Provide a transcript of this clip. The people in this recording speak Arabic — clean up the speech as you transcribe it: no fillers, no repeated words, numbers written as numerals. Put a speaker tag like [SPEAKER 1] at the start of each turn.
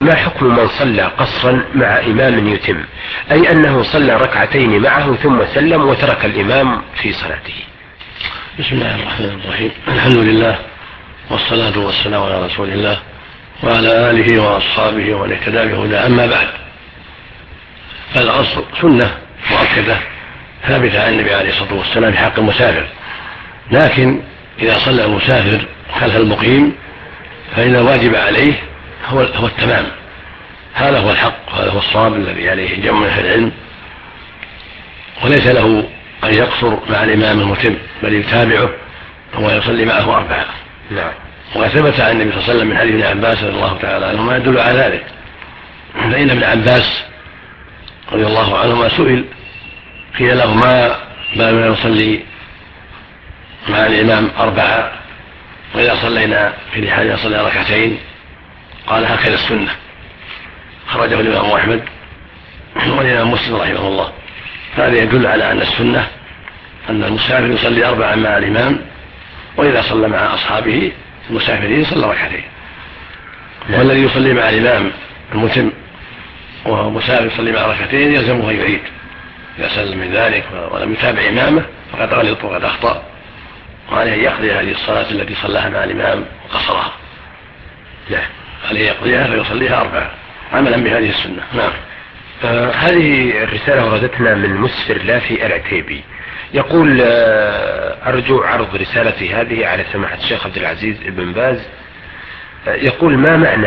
[SPEAKER 1] ما حكم من صلى قصرا مع إمام يتم، أي أنه صلى ركعتين معه ثم سلم وترك الإمام في صلاته؟
[SPEAKER 2] بسم الله الرحمن الرحيم. الحمد لله والصلاة والسلام على رسول الله وعلى آله وأصحابه ومن اهتدى بهداه. أما بعد، فالقصر سنة مؤكدة ثابتة عن النبي عليه الصلاة والسلام في حق المسافر، لكن إذا صلى المسافر خلف المقيم فإن الواجب عليه هو التمام. هذا هو الحق وهذا هو الصواب الذي عليه جمع أهل العلم، وليس له أن يقصر مع الإمام المتم، بل يتابعه هو يصلي معه أربعة. وثبت عن النبي صلى الله عليه وسلم من حديث ابن عباس رضي الله تعالى عنه ما يدل على ذلك. فإن ابن عباس رضي الله عنهما سئل، قيل له ما بالنا نصلي مع الإمام أربعة وإذا صلينا في رحالنا صلى ركعتين؟ قال هكذا السنة. خرجه الإمام أحمد والإمام مسلم رحمه الله. هذا يدل على أن السنة أن المسافر يصلي أربعة مع الإمام، وإذا صلى مع أصحابه المسافرين صلى ركعتين. والذي يصلي مع الإمام المتم وهو مسافر يصلي مع ركعتين يلزمه أن يعيد إذا سلم من ذلك ولم يتابع إمامه فقد غلط وقد أخطأ، وعليه أن يقضي هذه الصلاة التي صلاها مع الإمام وقصرها. عليه يقضيها فيصليها أربعة عملا بهذه السنة. نعم.
[SPEAKER 1] هذه الرسالة وردتنا من مسفر لافي العتيبي، يقول أرجو عرض رسالتي هذه على سماحة الشيخ عبد العزيز بن باز. يقول ما معنى